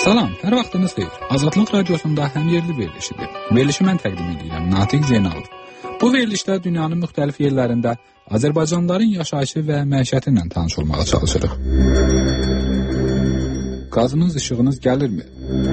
Salam, hər vaxtınız xeyir. Azadlıq radiosunda həmyerli verilişidir. Verilişi mən təqdim edirəm, Natiq Zeynalov. Bu verilişdə dünyanın müxtəlif yerlərində Azərbaycanlıların yaşayışı və məişəti ilə tanış olmağa çalışırıq. Qazınız, işığınız gəlirmi?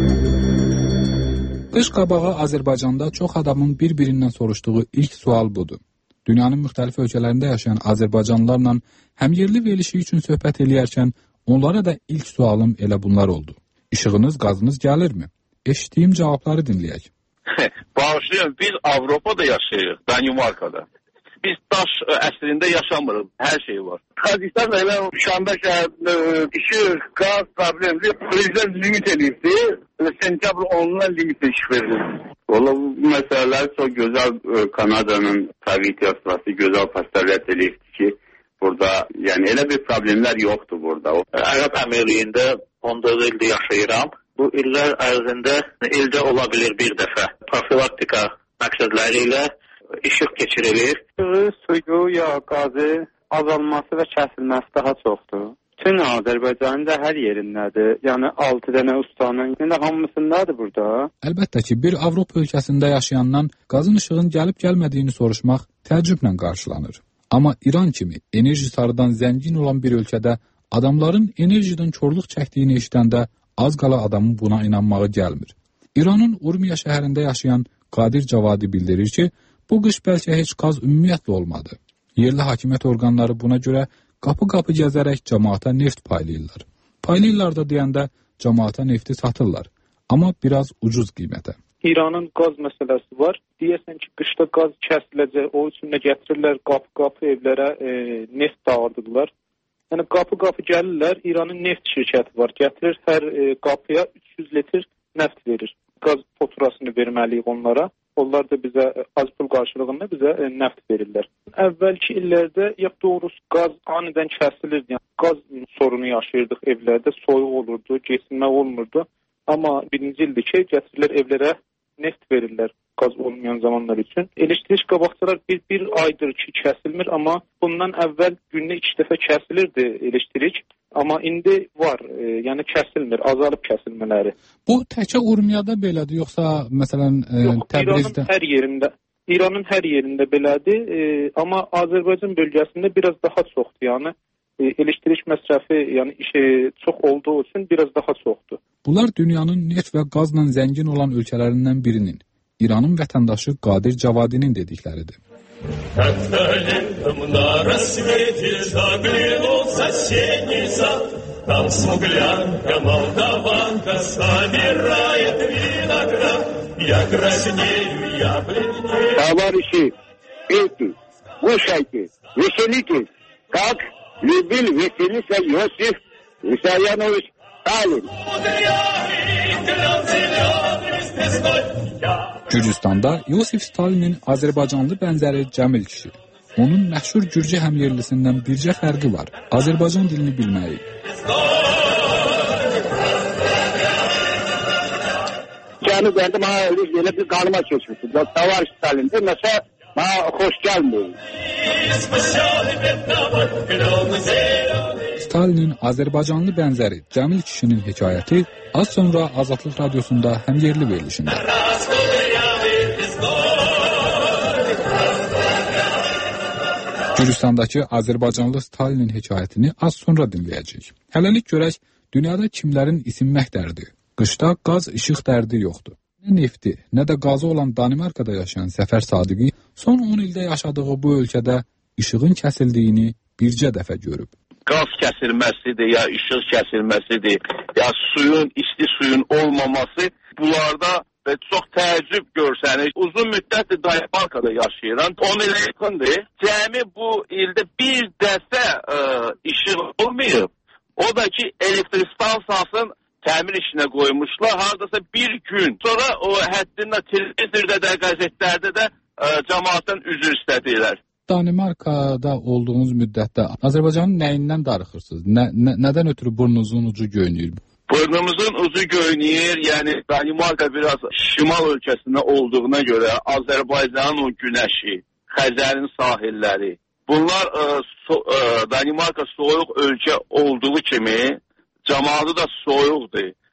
Qış qabağı Azərbaycanda çox adamın bir-birindən soruşduğu ilk sual budur. Dünyanın müxtəlif ölkələrində yaşayan Azərbaycanlılarla həmyerli verilişi üçün söhbət eləyərkən onlara da ilk sualım elə bunlar oldu. İşığınız, qazınız gəlirmi? Eşitdiyim cavabları dinləyək. Bağışlayın, biz Avropada yaşayırıq, Danimarkada. Biz daş əslində yaşamırıq, hər şey var. Kazistan elə Şanda şəhərində işıq, qaz problemli prezident limit edildi. Sentyabr 10'dan limit iş verilir. Valla bu məsələlər çox gözəl Kanada'nın tabii tiyasrası gözəl pastavət edildi ki, burada yəni elə bir problemlər yoxdur burada. Ərəb Əmirliyində 14 ildə yaşayıram. Bu illər ərzində ildə ola bilir bir dəfə. Profilaktika məqsədləri ilə işıq keçirilir. Suyu, ya qazı azalması və kəsilməsi daha çoxdur. Bütün Azərbaycanın da hər yerindədir. Yəni 6 dənə ustanın hamısındadır burada. Əlbəttə ki, bir Avropa ölkəsində yaşayandan qazın işığın gəlib-gəlmədiyini soruşmaq təəccüblə qarşılanır. Amma İran kimi enerji sarıdan zəngin olan bir ölkədə adamların enerjidən korluq çəkdiyini eşidəndə az qala adamın buna inanmağı gəlmir. İranın Urmiya şəhərində yaşayan Qadir Cavadi bildirir ki, bu qış bəlkə heç qaz ümumiyyətlə olmadı. Yerli hakimiyyət orqanları buna görə qapı-qapı gəzərək cəmaata neft paylayırlar. Paylayırlar da deyəndə cəmaata nefti satırlar, amma biraz ucuz qiymətə. İranın qaz məsələsi var. Deyəsən ki, qışda qaz kəsiləcək, o üçün də gətirirlər qapı-qapı evlərə neft dağıdırlar. Yəni qapı-qapı gəlirlər, İranın neft şirkəti var, gətirir hər qapıya 300 litr neft verir. Qaz faturasını verməliyik onlara. Onlar da bizə az pul qarşılığında bizə neft verirlər. Əvvəlki illərdə ya doğrusu qaz anidən kəsilirdi. Yəni, qaz sorunu yaşayırdıq evlərdə, soyuq olurdu, keçinmə olmurdu. Amma birinci ildir ki, gətirirlər evlərə neft verirlər qaz olmayan zamanlar üçün. Elektrik qabaqcalar bir aydır ki, kəsilmir, amma bundan əvvəl gündə 2 dəfə kəsilirdi elektrik. Amma indi var, yəni kəsilmir, azalıb kəsilmələri. Bu təkcə Urmiyada belədir, yoxsa məsələn Təbrizdə? İranın hər yerində belədir, amma Azərbaycan bölgəsində biraz daha çoxdur. Yəni elektrik məsrəfi, yəni çox olduğu üçün biraz daha çoxdur. Bunlar dünyanın neft və qazla zəngin olan ölkələrindən birinin, İranın vətəndaşı Qadir Cavadinin dedikləridir. Товарищи, эти, слушайте, веселитесь, как любил веселиться Иосиф Виссарионович Сталин. Gürcüstanda Iosif Stalinin Azərbaycanlı bənzəri Cəmil kişi. Onun məşhur Gürcü həmyerlisindən bircə fərqi var. Azərbaycan dilini bilməyi. Canı verdi, bana öyle bir kanıma geçmişti. Tavariş Stalin'de mesela bana hoş gelmiyor. Stalinin Azərbaycanlı bənzəri Cəmil kişinin hekayəti az sonra Azadlıq radiosunda həmyerli verilişində. Gürcüstandakı Azərbaycanlı Stalinin hekayətini az sonra dinləyəcəyik. Hələlik görək, dünyada kimlərin isinmək dərdi, qışda qaz, işıq dərdi yoxdur. Nə nefti, nə də qazı olan Danimarkada yaşayan Səfər Sadiqi son 10 ildə yaşadığı bu ölkədə işığın kəsildiyini bircə dəfə görüb. Qaz kəsilməsidir, ya işıq kəsilməsidir, ya isti suyun olmaması, bunlarda çox təəccüb görsəniz. Uzun müddətdir Danimarkada yaşayıram, 10 ilə yaxındır. Cəmi bu ildə bir dəfə işıq olmayıb. O da ki, elektrik stansiyasının təmir işinə qoymuşlar. Hardasa bir gün sonra o həddindən televizorda da, qəzetlərdə də cəmaatdan üzr istədirlər. Danimarkada olduğunuz müddətdə Azərbaycanın nəyindən darıxırsınız? Nədən ötürü burnunuzun ucu göynüyür? Burnumuzun ucu göynüyür, yəni Danimarka biraz şimal ölkəsində olduğuna görə Azərbaycanın o günəşi, Xəzərin sahilləri. Bunlar Danimarka soyuq ölkə olduğu kimi cəmaatı da soyuqdur.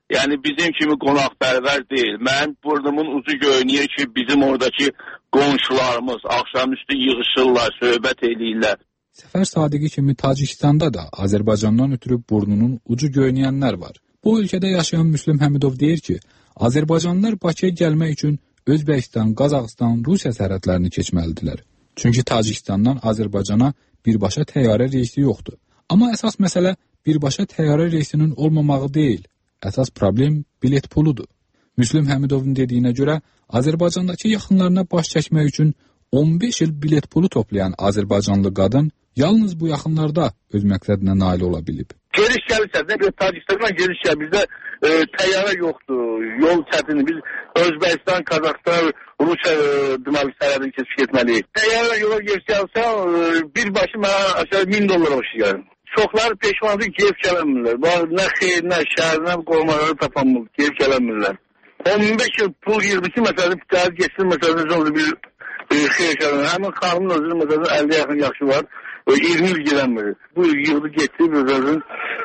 Yəni bizim kimi qonaqpərvər deyil. Mən burnumun ucu göynüyür ki, bizim oradakı qonşularımız axşamüstü yığışırlar, söhbət eləyirlər. Səfər Sadiqi kimi Tacikistanda da Azərbaycandan ötürü burnunun ucu göynəyənlər var. Bu ölkədə yaşayan Müslüm Həmidov deyir ki, Azərbaycanlılar Bakıya gəlmək üçün Özbəkistan, Qazaxıstan, Rusiya sərhədlərini keçməlidirlər. Çünki Tacikistandan Azərbaycana birbaşa təyyarə reysi yoxdur. Amma əsas məsələ birbaşa təyyarə reysinin olmamağı deyil. Əsas problem bilet puludur. Müslüm Həmidovun dediyinə görə Azərbaycandakı yaxınlarına baş çəkmək üçün 15 il bilet pulu toplayan Azərbaycanlı qadın yalnız bu yaxınlarda öz məqsədinə nail ola bilib. Geliş gəlirsə, Tacikistandan geliş gəlir. Bizdə təyyarə yoxdur, yol çətindir. Biz Özbəkistan, Qazaxıstan, Rusiya deməli sərhədini keçib getməliyik. Təyyarə yola geliş gəlsə, birbaşı mənə aşağı $1000 başlayır. Çoxları peşmandır, gelib gələnmirlər. Nə xeyir, nə şəhər, nə qorumaları tapanmır, gelib gələnmirlər. 15 yıl pul yığdı ki, məsələn, bir geçsin, məsələn, bir xeyir gələnmirlər. Həmin xanımın özünün, məsələn, 50 yaxın yaşı var, 20 yıl gələnmir. Bu yığdı, getdi, məsələn,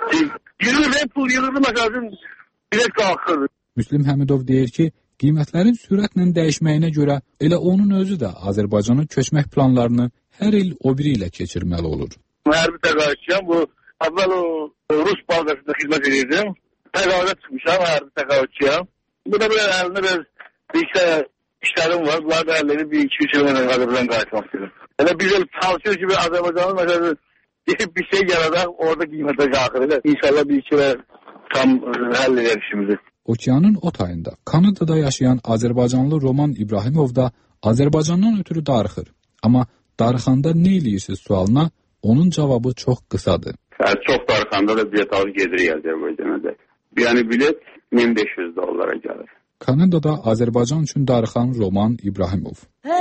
yığır, pul yığırdı, məsələn, bilet qalxırdı. Müslüm Həmidov deyir ki, qiymətlərin sürətlə dəyişməyinə görə elə onun özü də Azərbaycana köçmək planlarını hər il o biri ilə keçirməli olur. Hərbi təqaüdçüyəm. Bu əvvəl o Rus bazasında xidmət edirdim. Təqaüdə çıxmışam, hərbi təqaüdçüyəm. Bu da bir əlində bir işlərim var. Bunlar da əlləri 1-2-3 il Azərbaycan qayıtmaq istəyir. Yəni biz çalışır ki, Azərbaycanın məsələn gedib bir şey yaradaq, orada qiymətə qalxır. İnşallah bir iki tam həll edər işimizi. Okeanın o tayında Kanadada yaşayan Azərbaycanlı Roman İbrahimov da Azərbaycandan ötürü darıxır. Amma darıxanda nə eləyirsiniz sualına onun cavabı çox qısadır. Çox darıxanda da bilet alıb gedirik Azərbaycana da. Yəni bilet $1500 gəlir. Kanadada Azərbaycan üçün darıxan Roman İbrahimov.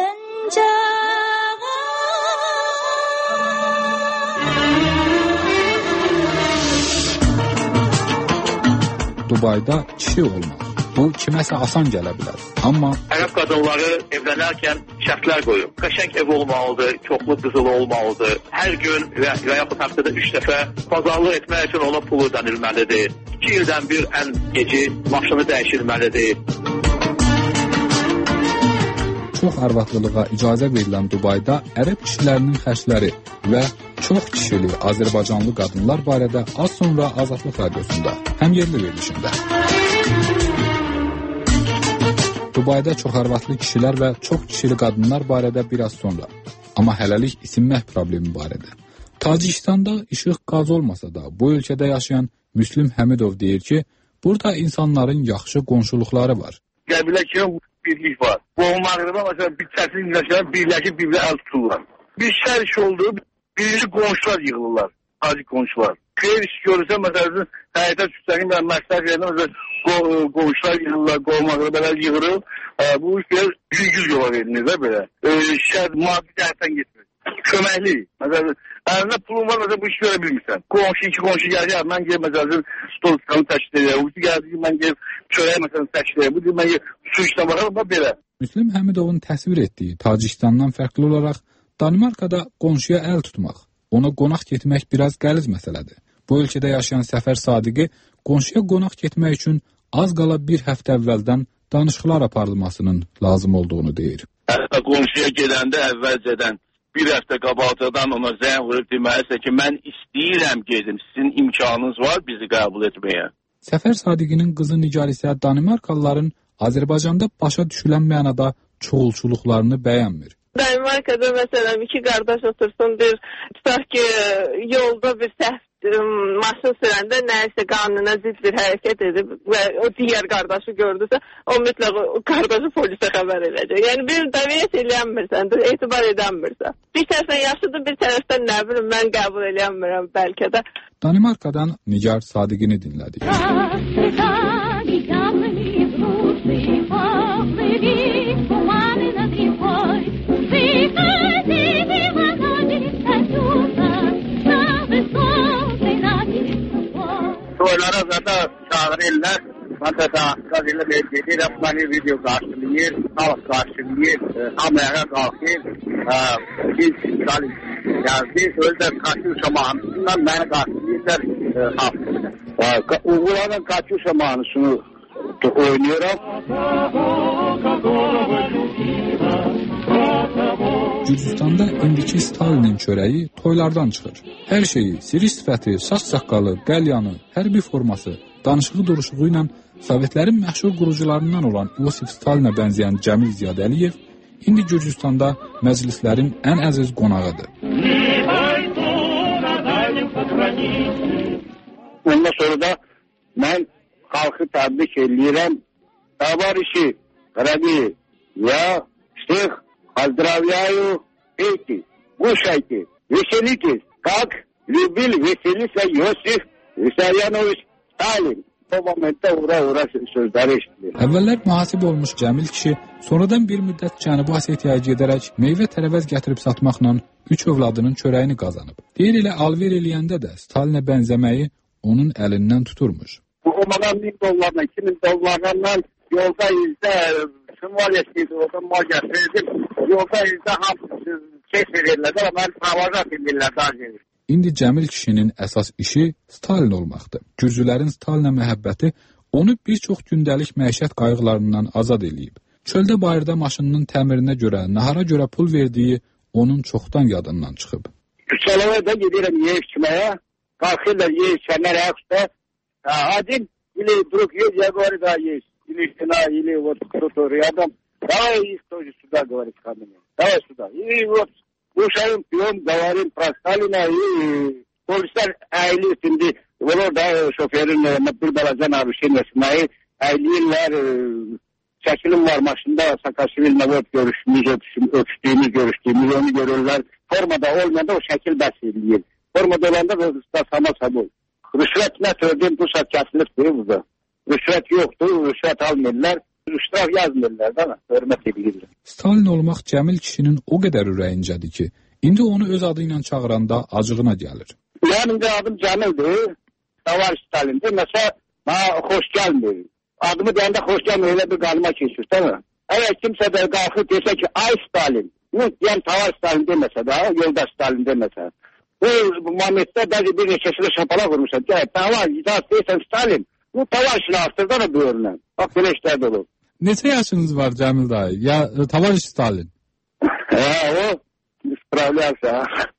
Dubayda kişi olmaq. Bu kiməsə asan gələ bilər. Amma Ərəb qadınları evlənərkən şərtlər qoyub. Qəşəng ev olmalıdır, çoxlu qızıl olmalıdır. Hər gün və yaxud həftədə 3 dəfə bazarlıq etmək üçün ona pul ödənilməlidir. 2 ildən bir ən geci maşını dəyişilməlidir. Çox arvadlılığa icazə verilən Dubayda ərəb kişilərinin xərcləri və çox kişili Azərbaycanlı qadınlar barədə az sonra Azadlıq Radiosunda həm yerli verilişində. Dubayda çox arvadlı kişilər və çox kişili qadınlar barədə biraz sonra. Amma hələlik isinmək problemi barədə. Tacikistanda işıq qaz olmasa da bu ölkədə yaşayan Müslüm Həmidov deyir ki, burada insanların yaxşı qonşuluqları var. Qəbilə kimi birlik var. Qohumlarında məsələn bir çətin yaşayan birləşib bir-birə əl tuturlar. Bir şər iş oldu, birli qonşular yığılırlar, tacik qonşular. Xeyir iş görürsə məsələn həyətə düşsəkin və məsləhət verdən qonşular yığılırlar, qohumlarında belə yığılır. Bu iş yüz yola verilir də belə. Şər maddi cəhətdən getmir. Köməkli. Məsələn əlində pulun var, məsələn bu işi görə bilmirsən. Qonşu, iki qonşu gəlir, mən gelib məsələn stol sıkanı təşkil edirəm. Bu gəldi ki, mən gelib çörəyə məsələn təşkil edirəm. Bu deyil, mən gelib su işlə baxarım, belə. Müslüm Həmidovun təsvir etdiyi Tacikistandan fərqli olaraq Danimarkada qonşuya əl tutmaq, ona qonaq getmək biraz qəliz məsələdir. Bu ölkədə yaşayan Səfər Sadiqi qonşuya qonaq getmək üçün az qala bir həftə əvvəldən danışıqlar aparılmasının lazım olduğunu deyir. Hətta qonşuya gedəndə əvvəlcədən bir həftə qabaqcadan ona zəng vurub deməlisə ki, mən istəyirəm gedim, sizin imkanınız var bizi qəbul etməyə. Səfər Sadiqinin qızı Nigar isə Danimarkalıların Azərbaycanda başa düşülən mənada çoxulçuluqlarını bəyənmir. Danimarkada məsələn iki qardaş otursun, bir tutaq ki, yolda bir səhv maşın sürəndə nəyisə qanuna zidd bir hərəkət edib və o digər qardaşı gördüsə, o mütləq qardaşı polisə xəbər edəcək. Yəni bir dəviyyət eləyənmirsən, etibar edənmirsən. Bir tərəfdən yaşıdır, bir tərəfdən nə bilim, mən qəbul eləyənmirəm bəlkə də. Danimarkadan Nigar Sadiqini dinlədik. Sorulara zaten çağırırlar. Ben de gazıyla belirleyip bana video karşılıyor, halk karşılıyor, kameraya kalkıyor. Biz geldi, öyle karşı zamanından beni karşılıyorlar halk. Uğurların Katyusha mahnısını oynuyorum. Gürcüstanda indiki Stalinin çörəyi toylardan çıxır. Hər şeyi, siri sifəti, saç saqqalı, qəlyanı, hərbi forması, danışığı duruşuğu ilə Sovetlərin məşhur qurucularından olan Yosif Stalinə bənzəyən Cəmil Ziyadəliyev indi Gürcüstanda məclislərin ən əziz qonağıdır. Ondan sonra da mən xalqı təbrik edirəm. Товарищи, дорогие, я всех поздравляю, пейте, кушайте, веселитесь, как любил веселиться Yosif Vissarionovich Stalin. O momentdə ura sözləri eşitilir. Əvvəllər mühasib olmuş Cəmil kişi sonradan bir müddət Cənubi Osetiyaya gedərək meyvə tərəvəz gətirib satmaqla 3 övladının çörəyini qazanıb. Deyir elə alver eləyəndə də Stalinə bənzəməyi onun əlindən tuturmuş. Bu olmadan $1000, $2000 yolda izdə var eşitdi, oradan mal gətirdim. Yolda izdə hamısı kes verirlər, amma mən provazat edirlər daha gedir. İndi Cəmil kişinin əsas işi Stalin olmaqdır. Gürcülərin Stalinə məhəbbəti onu bir çox gündəlik məişət qayğılarından azad eləyib. Çöldə bayırda maşınının təmirinə görə, nahara görə pul verdiyi onun çoxdan yadından çıxıb. Üçalovaya da gedirəm yev içməyə, qalxırlar yev içənlər ayaqüstə. Один или вдруг есть, я говорю, да, есть. Или жена, или вот кто-то рядом. Давай их тоже сюда, говорит ко мне. Давай сюда. И вот кушаем, пьем, говорим про Сталина. И polisler eğilir şimdi. Bunu da şoförün Mutlu Balacan abi şeyinlesinayı eğilirler. Çekilim var maşında Saakashvili'yle görüştüğümüz onu görürler. Formada olmadı o şekil besliyor. Formada olanda da sama sabır. Rüşvet ne söylediğim bu saat kesinlik değil burada. Rüşvet yoktu, rüşvet almıyorlar. Rüşvet yazmıyorlar da hürmet edilir. Stalin olmaq Cəmil kişinin o qədər ürəyincədir ki, indi onu öz adı ilə çağıranda acığına gəlir. Benim de adım Cəmil'dir. Davar Stalin'dir. Mesela bana hoş gelmiyor. Adımı deyəndə hoş gelmiyor. Öyle bir qalıma keçir, değil mi? Eğer kimse de qalxıb desə ki, ay Stalin. Yani Davar Stalin demese de, yoldaş Stalin demese. Bu Muhammed'de bəzi bir neçəsində şapala vurmuşlar. Davar, icaz deyirsən Stalin. Bu Davar işini astırda da bu örnən. Bak belə işlər də olur. Neçə yaşınız var Cəmil dayı? Ya Tavariş Stalin? O spravlyarsa.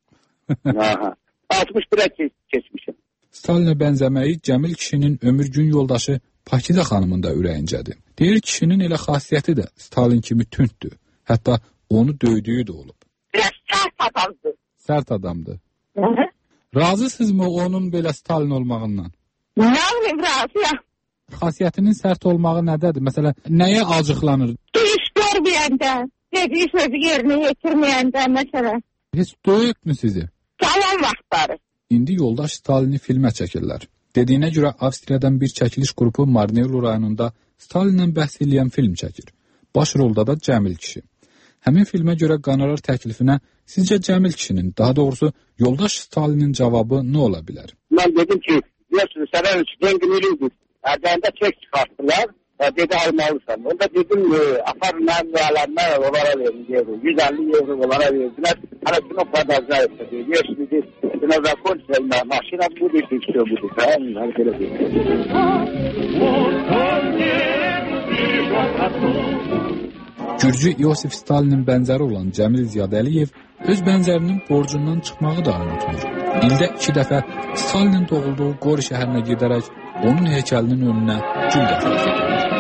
61'e keçmişim. Stalinə bənzəməyi Cəmil kişinin ömür gün yoldaşı Pakida xanımın da ürəyincədir. Deyir kişinin elə xasiyyəti də Stalin kimi tündür. Hətta onu döydüyü də olub. Biraz sərt adamdır. Sərt adamdır. Razısınızmı onun belə Stalin olmağından? Nə bilim, razıyam. Xasiyyətinin sərt olmağı nədədir? Məsələn, nəyə acıqlanır? İş görməyəndə, dediyi sözü yerinə yetirməyəndə, məsələn. Heç döyükmü sizi? Tamam vaxtları. İndi yoldaş Stalini filmə çəkirlər. Dediyinə görə Avstriyadan bir çəkiliş qrupu Marnelu rayonunda Stalinlə bəhs eləyən film çəkir. Baş rolda da Cəmil kişi. Həmin filmə görə qonorar təklifinə sizcə Cəmil kişinin, daha doğrusu yoldaş Stalinin cavabı nə ola bilər? Mən dedim ki, biliyorsunuz sənin üçün zənginliyidir. Ədəndə çək çıxartdılar. Dedi almalısan. Onda dedim apar mən müəlləmə onlara verin deyirəm. 150 euro onlara verdilər. Hala şunu prodajda etdi. Diyor şimdi şuna zakonça maşina budur istiyor budur. Tamam mı? Hani böyle diyor. Gürcü Yosif Stalinin bənzəri olan Cəmil Ziyadəliyev öz bənzərinin borcundan çıxmağı da unutmur. İldə 2 dəfə Stalinin doğulduğu Qori şəhərinə gedərək onun heykəlinin önünə gül gətirir.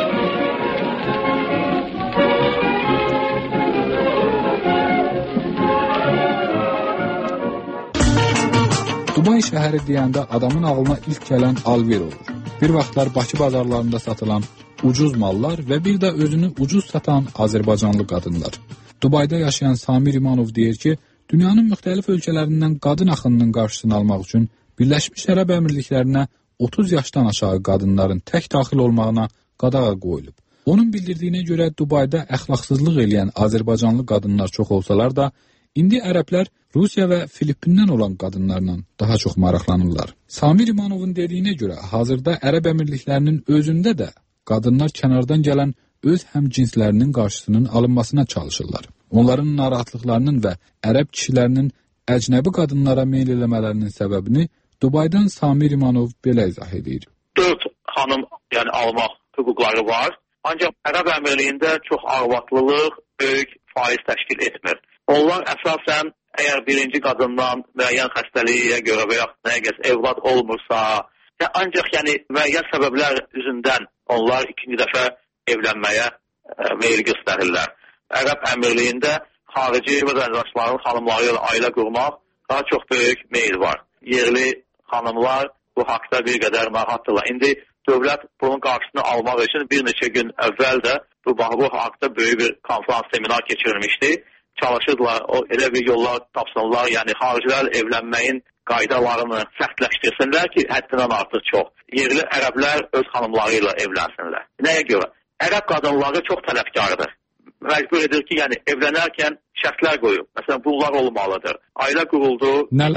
Dubay şəhəri deyəndə adamın ağlına ilk gələn alver olur. Bir vaxtlar Bakı bazarlarında satılan ucuz mallar və bir də özünü ucuz satan Azərbaycanlı qadınlar. Dubayda yaşayan Samir İmanov deyir ki, dünyanın müxtəlif ölkələrindən qadın axınının qarşısını almaq üçün Birləşmiş Ərəb Əmirliklərinə 30 yaşdan aşağı qadınların tək daxil olmağına qadağa qoyulub. Onun bildirdiyinə görə Dubayda əxlaqsızlıq eləyən Azərbaycanlı qadınlar çox olsalar da, indi ərəblər Rusiya və Filippindən olan qadınlarla daha çox maraqlanırlar. Samir İmanovun dediyinə görə hazırda Ərəb Əmirliklərinin özündə də qadınlar kənardan gələn öz həmcinslərinin qarşısının alınmasına çalışırlar. Onların narahatlıqlarının və ərəb kişilərinin əcnəbi qadınlara meyl eləmələrinin səbəbini Dubaydan Samir İmanov belə izah edir. 4 xanım yəni almaq hüquqları var. Ancaq Ərəb Əmirliyində çox arvadlılıq böyük faiz təşkil etmir. Onlar əsasən əgər birinci qadından müəyyən xəstəliyə görə və ya nəyə evlad olmursa, ancaq yəni müəyyən səbəblər üzündən onlar ikinci dəfə evlənməyə meyil göstərirlər. Ərəb Əmirliyində xarici vətəndaşların xanımları ilə ailə qurmaq daha çox böyük meyil var. Yerli xanımlar bu haqda bir qədər narahatdırlar. İndi dövlət bunun qarşısını almaq üçün bir neçə gün əvvəl də bu haqda böyük bir konferans, seminar keçirilmişdi. Çalışırdılar, elə bir yollar tapsınlar, yəni xaricilər evlənməyin qaydalarını sərtləşdirsinlər ki, həddindən artıq çox. Yerli ərəblər öz xanımları ilə evlənsinlər. Nəyə görə? Ərəb qadınları çox tələbkardır. Məcbur edir ki, yəni evlənərkən şərtlər qoyub. Məsələn, bunlar olmalıdır. Ailə quruldu.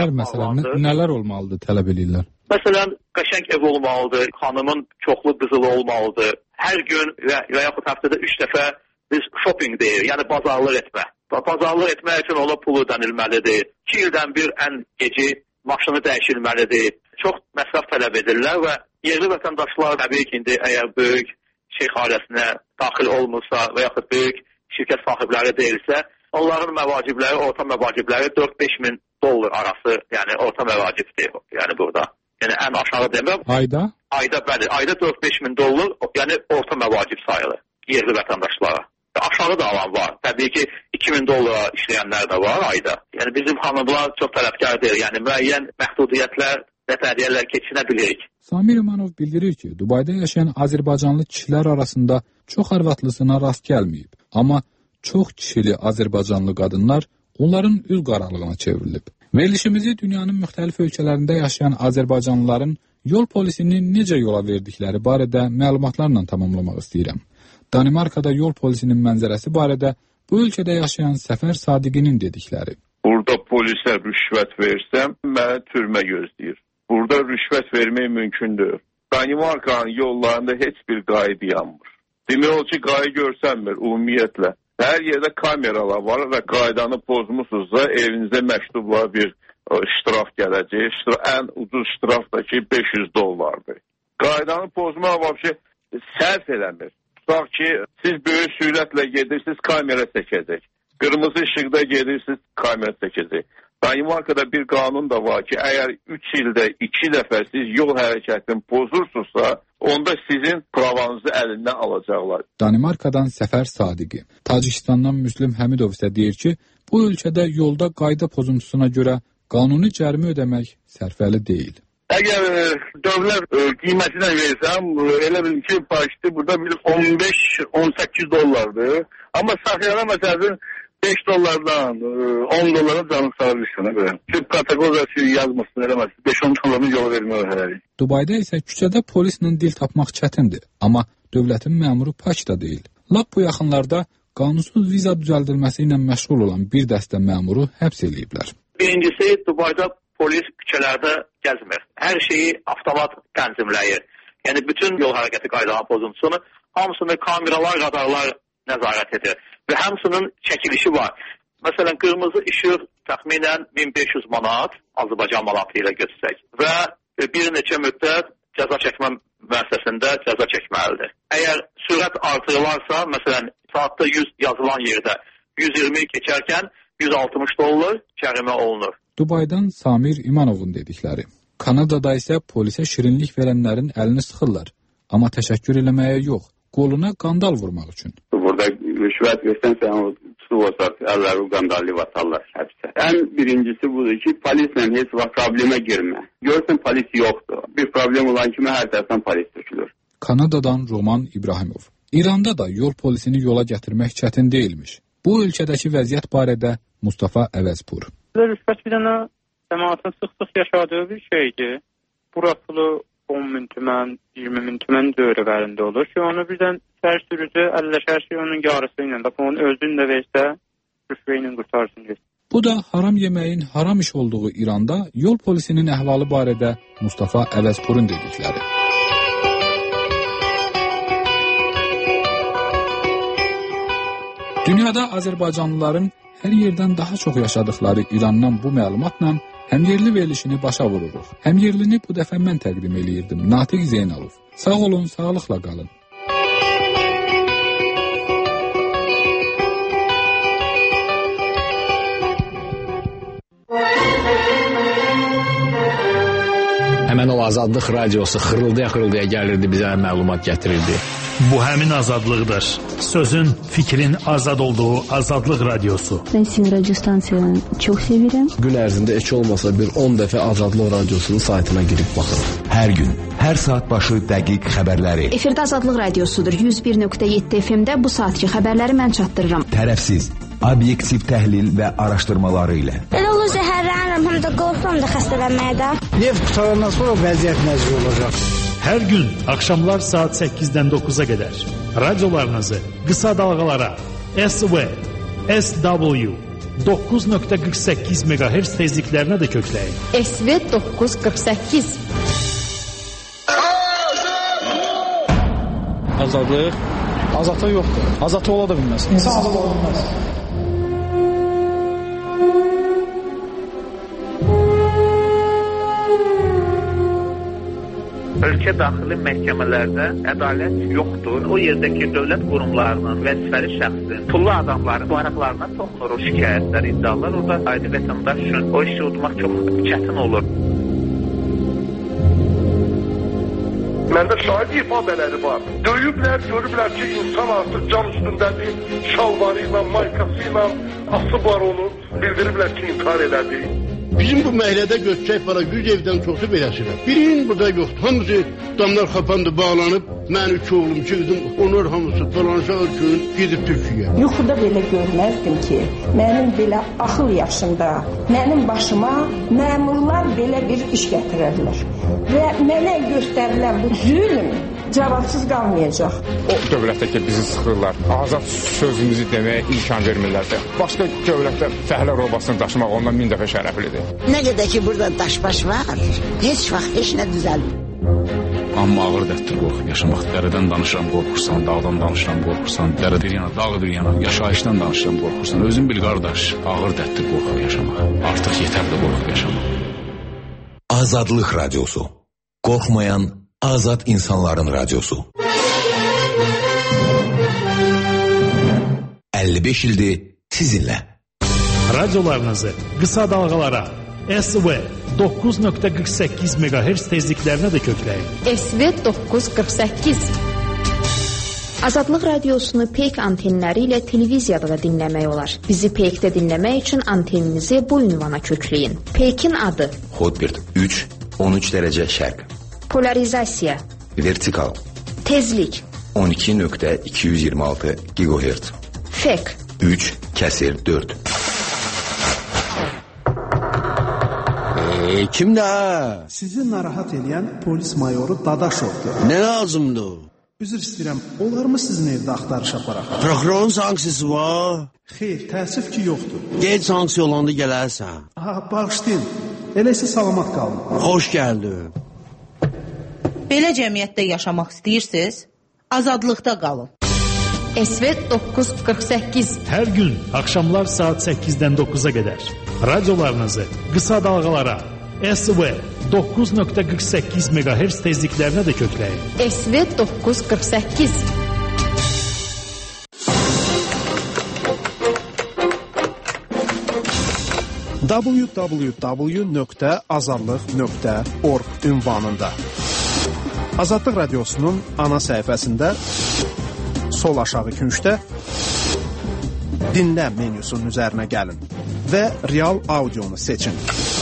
Nələr olmalıdır tələb edirlər? Məsələn, qəşəng ev olmalıdır, xanımın çoxlu qızılı olmalıdır. Hər gün və yaxud həftədə 3 dəfə biz shopping deyir, yəni bazarlıq etmə. Bazarlıq etmək üçün ona pul ödənilməlidir. 2 ildən bir ən geci maşını dəyişilməlidir. Çox məsrəf tələb edirlər və yerli vətəndaşlar təbii ki, indi əgər böyük şeyx ailəsinə daxil olmursa və yaxud böyük şirkət sahibləri deyilsə, onların məvacibləri, orta məvacibləri 4-5 min dollar arası, yəni orta məvacibdir, yəni burada. Yəni ən aşağı deməm. Ayda? Ayda, bəli. Ayda 4-5 min dollar, yəni orta məvacib sayılır yerli vətəndaşlara. Aşağı da alan var. Təbii ki, 2000 dollara işləyənlər də var ayda. Yəni bizim xanımlar çox tələbkar deyil. Yəni müəyyən məhdudiyyətlər, nətəriyələr keçinə bilirik. Samir İmanov bildirir ki, Dubayda yaşayan Azərbaycanlı kişilər arasında çox arvadlısına rast gəlməyib. Amma çox kişili Azərbaycanlı qadınlar onların üz qaralığına çevrilib. Verilişimizi dünyanın müxtəlif ölkələrində yaşayan Azərbaycanlıların yol polisini necə yola verdikləri barədə məlumatlarla tamamlamaq istəyirəm. Danimarkada yol polisinin mənzərəsi barədə bu ölkədə yaşayan Səfər Sadiqinin dedikləri. Burada polisə rüşvət versəm, mənə türmə gözləyir. Burada rüşvət vermək mümkündür. Danimarkanın yollarında heç bir qayda yanmır. Demək o ki, qayda görsənmir ümumiyyətlə. Hər yerdə kameralar var və qaydanı pozmusunuzsa evinizə məktubla bir ştraf gələcək. Ən ucuz ştraf da ki 500 dollardır. Qaydanı pozmaq vəbşə sərf eləmir. Tutaq ki, siz böyük sürətlə gedirsiniz, kamera çəkəcək. Qırmızı işıqda gedirsiniz, kamera çəkəcək. Danimarkada bir qanun da var ki, əgər 3 ildə 2 dəfə siz yol hərəkətini pozursunuzsa, onda sizin pravanızı əlindən alacaqlar. Danimarkadan Səfər Sadiqi. Tacikistandan Müslüm Həmidov isə deyir ki, bu ölkədə yolda qayda pozuntusuna görə qanuni cərimə ödəmək sərfəli deyil. Əgər dövlət qiymətinə versəm, elə bil ki, başlı burada bir 15-18 dollardır. Amma saxlayana məsələn 5 dollardan 10 dollara canı sağırışına görə. Çünki kateqoriyası yazmasın, eləməsin. 5-10 dollarını yol vermək hələlik. Dubayda isə küçədə polislə dil tapmaq çətindir. Amma dövlətin məmuru pak da deyil. Lap bu yaxınlarda qanunsuz viza düzəldilməsi ilə məşğul olan bir dəstə məmuru həbs ediliblər. Birincisi, Dubayda polis küçələrdə gəzmir. Hər şeyi avtomat tənzimləyir. Yəni bütün yol hərəkəti qaydalarının pozuntusunu hamısını kameralar, radarlar nəzarət edir. Və həmsinin çəkilişi var. Məsələn, qırmızı işıq təxminən 1500 manat Azərbaycan manatı ilə götürsək və bir neçə müddət cəza çəkmə müəssisəsində cəza çəkməlidir. Əgər sürət artırılarsa, məsələn, saatda 100 yazılan yerdə 120 keçərkən 160 dollar cərimə olunur. Dubaydan Samir İmanovun dedikləri. Kanadada isə polisə şirinlik verənlərin əlini sıxırlar. Amma təşəkkür eləməyə yox, qoluna qandal vurmaq üçün. Burada rüşvət versən sən o tutulursa əlləri qandallı vatarlar həbsə. Ən birincisi budur ki, polislə heç vaxt problemə girmə. Görsən polis yoxdur. Bir problem olan kimi hər tərəfdən polis tökülür. Kanadadan Roman İbrahimov. İranda da yol polisini yola gətirmək çətin deyilmiş. Bu ölkədəki vəziyyət barədə Mustafa Əvəzpur. Rüşvət bir dənə cəmaatın sıx-sıx yaşadığı bir şeydir. Burasılı 10 min tümən, 20 min tümən dövrələrində olur ki, onu birdən sər sürücü əlləşər ki, onun yarısı ilə, onun özünü də versə, rüşvə ilə qurtarsın. Bu da haram yeməyin haram iş olduğu İranda yol polisinin əhvalı barədə Mustafa Əvəzpurun dedikləri. Dünyada Azərbaycanlıların hər yerdən daha çox yaşadıkları İrandan bu məlumatla Həmyerli verilişini başa vururuq. Həmyerlini bu dəfə mən təqdim eləyirdim. Natiq Zeynalov. Sağ olun, sağlıqla qalın. Həmən o Azadlıq radiosu xırıldaya gəlirdi, bizə məlumat gətirirdi. Bu həmin azadlıqdır. Sözün, fikrin azad olduğu Azadlıq radiosu. Ben sizin radyo stansiyanı çok severim. Gün ərzində heç olmasa bir 10 dəfə Azadlıq radiosunun saytına girib baxırım. Hər gün, hər saat başı dəqiq xəbərləri. Efirdə Azadlıq radiosudur. 101.7 FM-də bu saatki xəbərləri mən çatdırıram. Tərəfsiz, obyektiv təhlil və araşdırmaları ilə. Elə olur zəhərlənirəm, həm də qorxuram da xəstələnməyə də. Neft qutarandan sonra vəziyyət necə olacaq? Hər gün axşamlar saat 8-dən 9-a qədər radiolarınızı qısa dalğalara SV, SW 9.48 MHz tezliklərinə də kökləyin. SV 948. Azadlıq? Azadlıq yoxdur. Azadlıq ola da bilməz. İnsan azad ola bilməz. Ölkə daxili məhkəmələrdə ədalət yoxdur. O yerdəki dövlət qurumlarının vəzifəli şəxsin, pullu adamların varaqlarına toxunur o şikayətlər, iddialar. Orada adi vətəndaş üçün o işi udmaq çox çətin olur. Məndə şahid ifadələri var. Döyüblər, görüblər ki, insan artıq cam üstündədir, şalvarı ilə, maykası ilə asıblar onu, bildiriblər ki, intihar elədi. Bizim bu məhəllədə götürək para 100 evdən çoxu beləsinə. Birinin burada yoxdur. Hamısı damlar xapandı, bağlanıb. Mən 3 oğlum, 2 qızım, onlar hamısı dolanışaq üçün gedib Türkiyəyə. Yuxuda belə görməzdim ki, mənim belə axıl yaşında, mənim başıma məmurlar belə bir iş gətirərlər. Və mənə göstərilən bu zülm cavabsız qalmayacaq. O dövlətdə ki, bizi sıxırlar, azad sözümüzü deməyə imkan vermirlərsə, başqa dövlətdə fəhlə robasını daşımaq ondan 1000 dəfə şərəflidir. Nə qədər ki, burada daşbaş var, heç vaxt heç nə düzəlmir. Amma ağır dətdir qorxub yaşamaq. Dərədən danışıram, qorxursan, dağdan danışıram, qorxursan, dərə bir yana, dağ bir yana, yaşayışdan danışıram, qorxursan. Özün bil, qardaş, ağır dətdir qorxub yaşamaq. Artıq yetər də qorxub yaşamaq. Azadlıq radiosu. Qorxmayan azad insanların radiosu. 55 ildir sizinlə. Radiolarınızı qısa dalğalara SV 9.48 MHz tezliklərinə də kökləyin. SV 948. Azadlıq radiosunu peyk antenləri ilə televiziyada da dinləmək olar. Bizi peykdə dinləmək üçün anteninizi bu ünvana kökləyin. Peykin adı Hotbird 3, 13 dərəcə şərq. Polarizasiya. Vertikal. Tezlik 12.226 GHz. Fek 3/4. Kimdə? Sizi narahat edən polis mayoru Dadaşovdur. Nə lazımdır? Üzr istəyirəm, olarmı sizin evdə axtarış aparaq? Prokurorun sanksiyası var? Xeyr, təəssüf ki, yoxdur. Qeyd sanksiya olanda gələrsən. Bağışlayın, elə isə salamat qalın. Xoş gəldin. Belə cəmiyyətdə yaşamaq istəyirsiniz? Azadlıqda qalın. SV 948. Hər gün axşamlar saat 8-dən 9-a qədər radiolarınızı qısa dalğalara SV 9.48 MHz tezliklərinə də kökləyin. SV 948. www.azadlıq.org ünvanında Azadlıq radiosunun ana səhifəsində sol aşağı küncdə dinlə menyusunun üzərinə gəlin və real audionu seçin.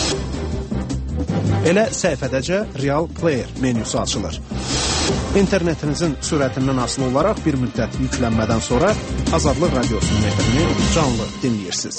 Elə səhifədəcə Real Player menyusu açılır. İnternetinizin sürətindən asılı olaraq bir müddət yüklənmədən sonra Azadlıq radiosunun efrini canlı dinləyirsiniz.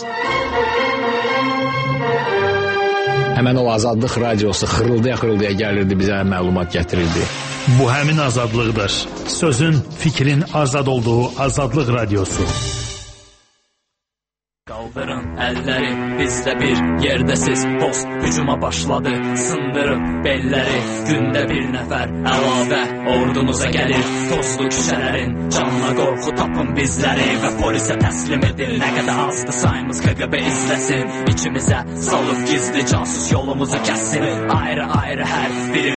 Həmən o Azadlıq radiosu xırıldaya gəlirdi, bizə məlumat gətirirdi. Bu həmin azadlıqdır. Sözün, fikrin azad olduğu Azadlıq radiosu. Qaldırın əlləri bizdə bir yerdəsiz. Post hücuma başladı, sındırıb belləri. Gündə bir nəfər əlavə ordunuza gəlir. Tozlu küçələrin canına qorxu tapın bizləri və polisə təslim edin. Nə qədər azdı sayımız KGB izləsin. İçimizə salıb gizli casus yolumuzu kəssin. Ayrı-ayrı hər biri